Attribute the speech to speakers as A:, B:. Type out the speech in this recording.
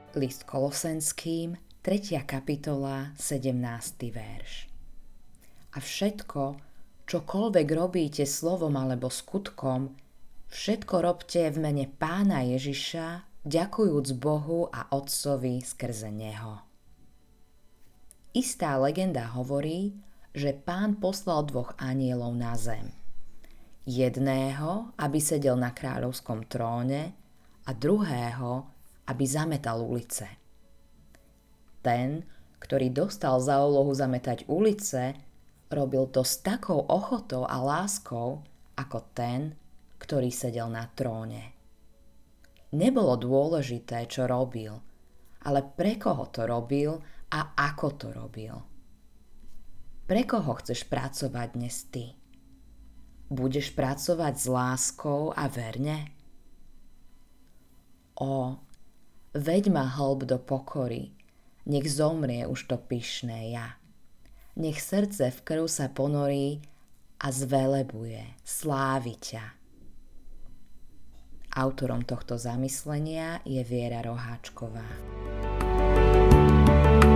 A: List Kolosenským, 3. kapitola, 17. verš. A všetko, čokoľvek robíte slovom alebo skutkom, všetko robte v mene Pána Ježiša, ďakujúc Bohu a Otcovi skrze Neho. Istá legenda hovorí, že Pán poslal 2 anjelov na zem. Jedného, aby sedel na kráľovskom tróne, a druhého, aby zametal ulice. Ten, ktorý dostal za úlohu zametať ulice, robil to s takou ochotou a láskou, ako ten, ktorý sedel na tróne. Nebolo dôležité, čo robil, ale pre koho to robil a ako to robil. Pre koho chceš pracovať dnes ty? Budeš pracovať s láskou a verne? Veď ma hlb do pokory, nech zomrie už to pyšné ja. Nech srdce v krv sa ponorí a zvelebuje, slávi ťa. Autorom tohto zamyslenia je Viera Roháčková.